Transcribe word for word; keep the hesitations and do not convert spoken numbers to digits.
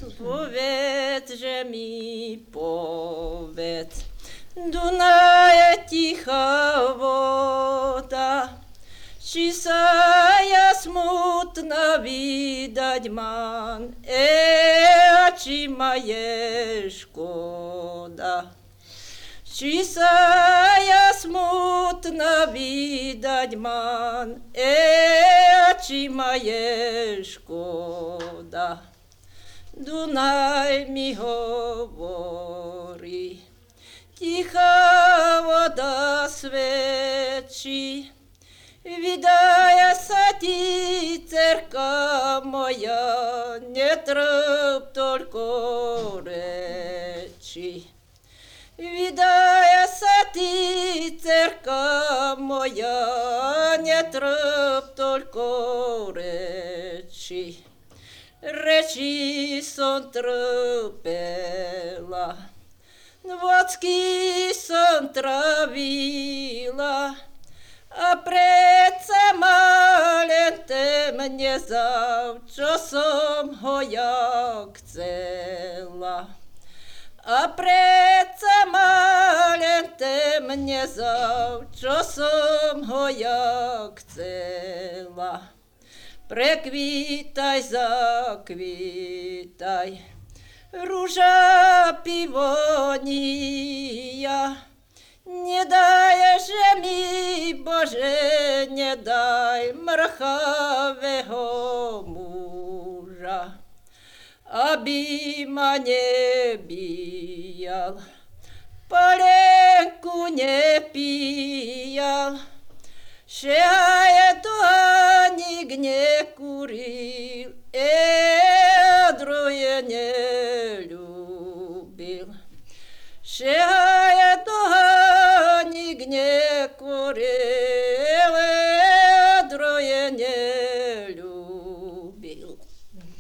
Povedz, že mi povedz, Dunaje tichá voda, či sa ja smutná vydať mám, e, a či ma je škoda. Či sa ja smutná vydať mám, e, a či ma je škoda. Dunaj mi hovorí, tichá voda svedčí, vydaja sa ti, dcerka moja, netrp toľko reči. Vydaja sa ti, dcerka moja, netrp toľko reči. Reči som trpela, vocky som travila, a predsa ma len temne zav, čo som ho ja chcela. A predsa ma len temne zav, čo som ho ja chcela. Prekvítaj, zakvítaj, rúža pivonia, nedaj, že mi, Bože, nedaj mrchavého muža, aby ma nebíjal, palenku nepíjal, že aj to nik nekuril, e, a druhé neľúbil. Že aj to nik nekuril,